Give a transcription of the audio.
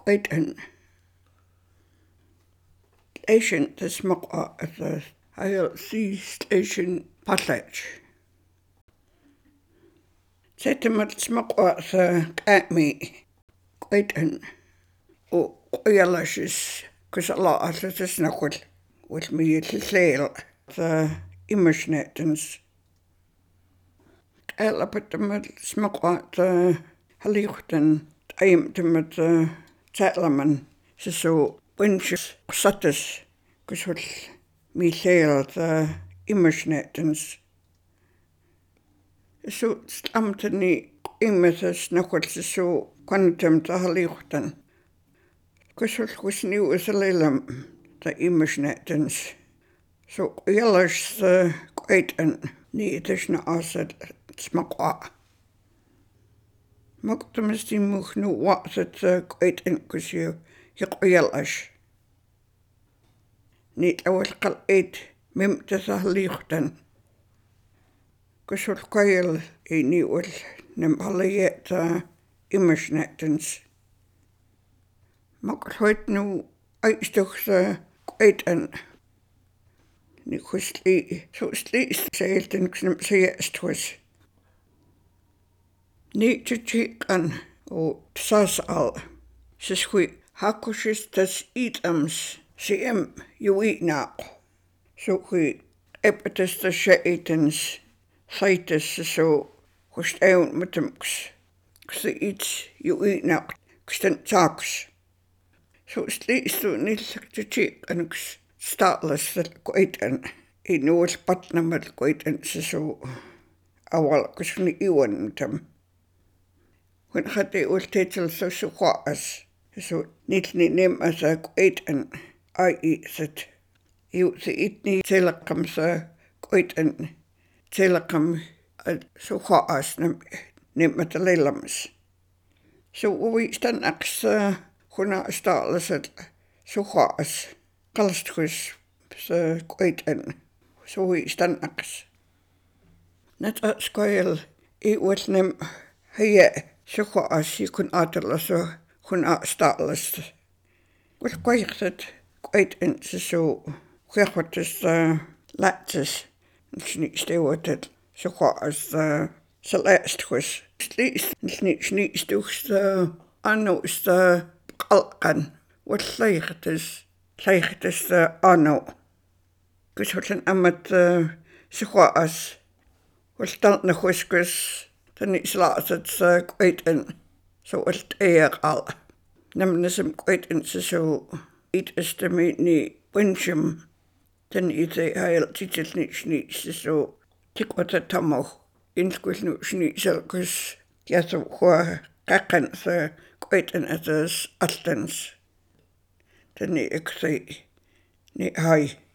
قيتن station تسمق هاي سي station باتلاج سيتم تسمق كأمي قيتن وقيلاشس كسلا أساسنا والمية الليل إيمشناتنس ألا بتم تسمق هليختن أيم تمت تعلمن سسو بنشس قصتس كسول ميثيل إيمشناتنس سو تسلمتني إيمتس نقول سسو كنتم تهليختن كسول كسني وسليلم إيمشناتنس سو يلاش قيتن نيتشنا أسد تسمقوا مقتمستي مخنو وقت قيتن كسيو يقيلاش نيت أول قلقيت ممتسهليختن كسول قيل إني ول نمهليات إيمشناتنس مقتويتنو أي استخص قيتن نخسلي سوسلي سيلتن كسنم سيأستوس نيتشيقن وتساسال سسخوي هاكوشس تس إيتامس سيم يويناق سوخي إبتس تشايتنس سايتس سو خشتاون متمكس كسيتس يويناق كستن تاكس سوسلي استو نيلسك تشيقنكس ستالس قويتن إنو البطن مال قويتن سسو أول كسني إيوان تم وين خدي قلتيتل سو خواس سو نيتني نيم أسا قويتن أي ست يو سيتني تلقم سا قويتن تلقم سو خواس نيم متليلمس سو ويستن أقس خنا استالس سو خواس قلستخش قويتن سوي استنقص نتا سكويل وثنم هي سخواس يكون آتلسو خنا استالس والقويقت قويتن سسو خيخوتس لاتس نشني استيوتت سخواس سلاستخش نشني استوخس أنو قلقن والليختس ليختس أنو كسولن أمت سخواس والتلنا خوشكس تني سلاسة قويتن سو التأيقال نمنسم قويتن سسو إيت استميني بنشم تني إيتي هايل تيتلني شني سسو تقوة تمو إنسكوشنو شني سلكس ياسو خوا قاقن قويتن أساس أستنس تني إكسي ني هاي